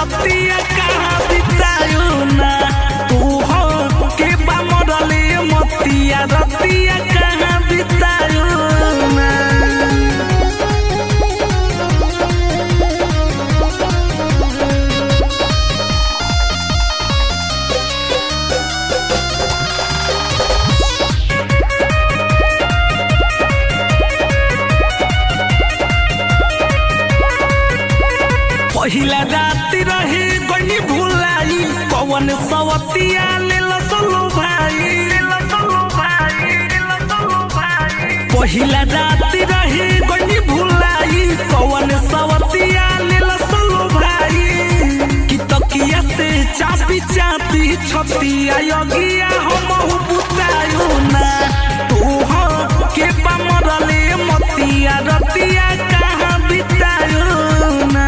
रतिया कहाँ बितायो ना तू हो के बामरले मतिया रतिया कहाँ बितायो ना। पहिला रात रहे गनी भुलाई पवन सवतिया लेला सलो भाई पहिला रात रहे गनी भुलाई पवन सवतिया लेला सलो भाई कि तकिया से चापी चापी छतिया योगिया हमहु बुतायो ना तू हो के बामरले मतिया रतिया कहाँ बितायो ना।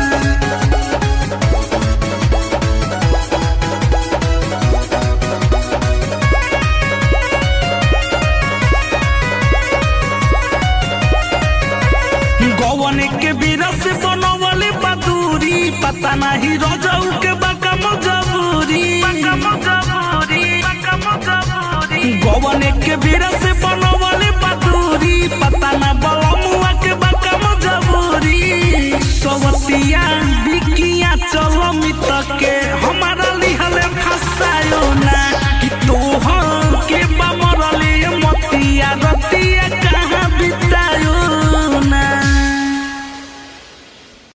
गवन के बिरस बनवले बदूरी पता नहीं रजऊ के बका मजबूरी गवन के बिरस बन